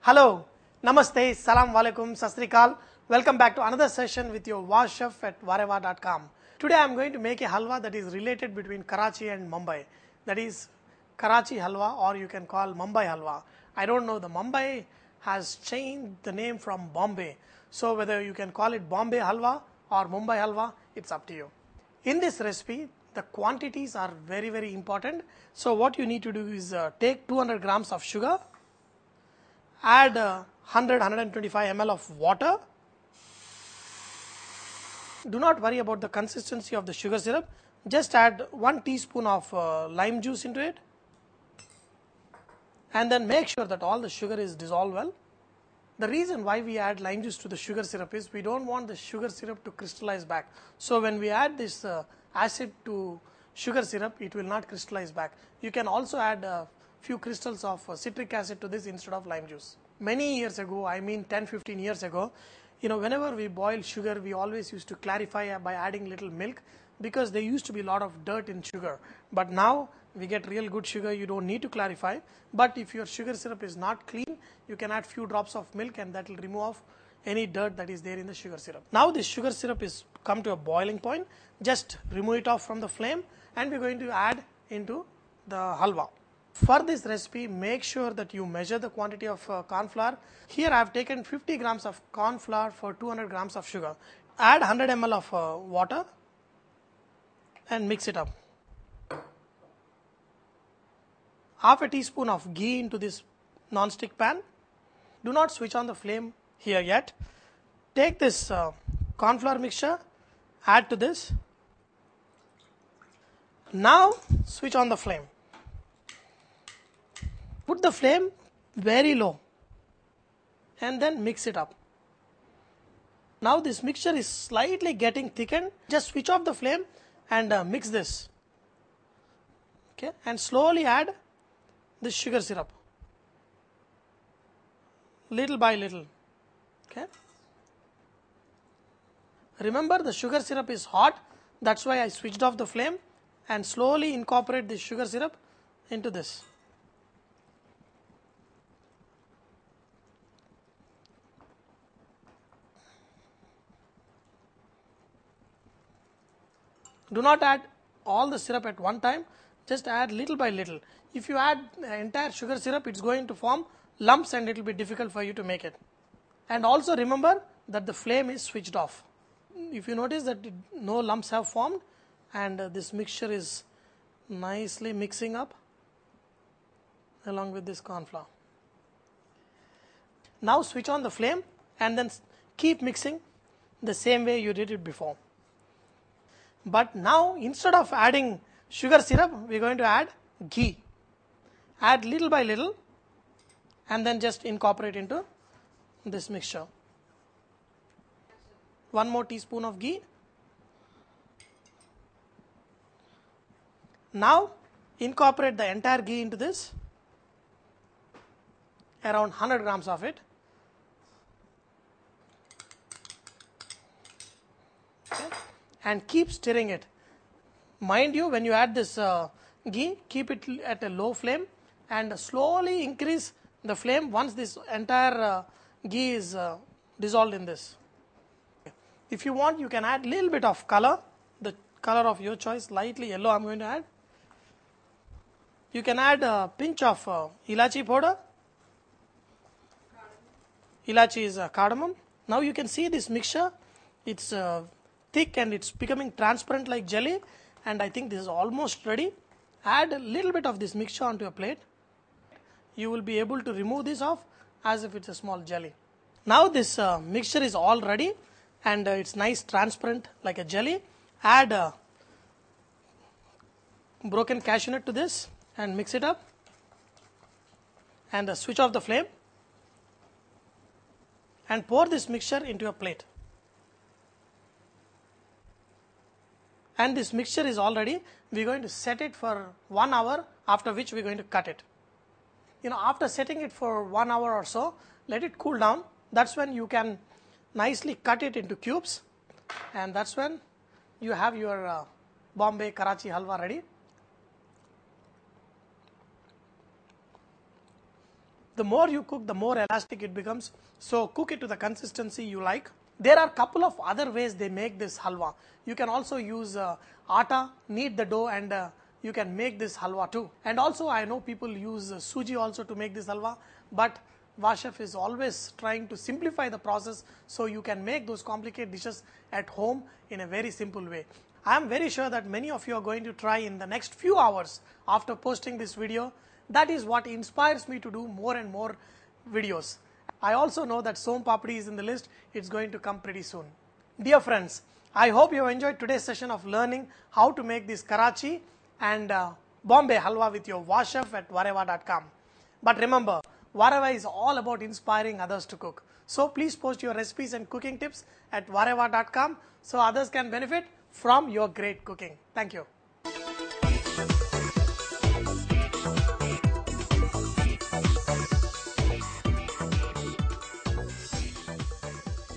Hello, Namaste, Salam Walaikum, Sasrikal. Welcome back to another session with your Wow Chef at Vareva.com. Today I am going to make a halwa that is related between Karachi and Mumbai. That is Karachi halwa, or you can call Mumbai halwa. I don't know, the Mumbai has changed the name from Bombay. So whether you can call it Bombay halwa or Mumbai halwa, it's up to you. In this recipe, the quantities are very important. So what you need to do is take 200 grams of sugar, add 100-125 ml of water. Do not worry about the consistency of the sugar syrup. Just add 1 teaspoon of lime juice into it, and then make sure that all the sugar is dissolved well. The reason why we add lime juice to the sugar syrup is we don't want the sugar syrup to crystallize back. So when we add this acid to sugar syrup, it will not crystallize back. You can also add few crystals of citric acid to this instead of lime juice. Many years ago, I mean 10-15 years ago, whenever we boil sugar, we always used to clarify by adding little milk, because there used to be a lot of dirt in sugar. But now we get real good sugar, you don't need to clarify. But if your sugar syrup is not clean, you can add few drops of milk and that will remove off any dirt that is there in the sugar syrup. Now this sugar syrup is come to a boiling point. Just remove it off from the flame and we're going to add into the halwa. For this recipe, make sure that you measure the quantity of corn flour. Here I have taken 50 grams of corn flour for 200 grams of sugar. Add 100 ml of water and mix it up. Half a teaspoon of ghee into this non-stick pan. Do not switch on the flame here yet. Take this corn flour mixture, add to this. Now switch on the flame. Put the flame very low and then mix it up. Now this mixture is slightly getting thickened. Just switch off the flame and mix this. Okay, and slowly add the sugar syrup, little by little. Okay. Remember, the sugar syrup is hot. That's why I switched off the flame, and slowly incorporate the sugar syrup into this. Do not add all the syrup at one time, just add little by little. If you add entire sugar syrup, it's going to form lumps and it will be difficult for you to make it. And also remember that the flame is switched off. If you notice that no lumps have formed and this mixture is nicely mixing up along with this corn flour. Now switch on the flame and then keep mixing the same way you did it before. But now instead of adding sugar syrup, we are going to add ghee. Add little by little and then just incorporate into this mixture. 1 more teaspoon of ghee. Now incorporate the entire ghee into this, around 100 grams of it. Okay. And keep stirring it. Mind you, when you add this ghee, keep it at a low flame and slowly increase the flame once this entire ghee is dissolved in this. If you want, you can add little bit of color, the color of your choice, lightly yellow I am going to add. You can add a pinch of ilachi powder. Ilachi is cardamom. Now you can see this mixture, it's thick and it's becoming transparent like jelly, and I think this is almost ready. Add a little bit of this mixture onto a plate. You will be able to remove this off as if it's a small jelly. Now this mixture is all ready and it's nice transparent like a jelly. Add broken cashew nut to this and mix it up and switch off the flame and pour this mixture into a plate. And this mixture is all ready. We are going to set it for 1 hour, after which we are going to cut it. After setting it for 1 hour or so, let it cool down. That's when you can nicely cut it into cubes, and that's when you have your Bombay Karachi halwa ready. The more you cook, the more elastic it becomes. So cook it to the consistency you like. There are a couple of other ways they make this halwa. You can also use atta, knead the dough, and you can make this halwa too. And also I know people use suji also to make this halwa, but Vashef is always trying to simplify the process so you can make those complicated dishes at home in a very simple way. I am very sure that many of you are going to try in the next few hours after posting this video. That is what inspires me to do more and more videos. I also know that Som Papdi is in the list. It's going to come pretty soon. Dear friends, I hope you have enjoyed today's session of learning how to make this Karachi and Bombay halwa with your Vashef at Vareva.com. But remember, Vareva is all about inspiring others to cook. So please post your recipes and cooking tips at Vareva.com so others can benefit from your great cooking. Thank you.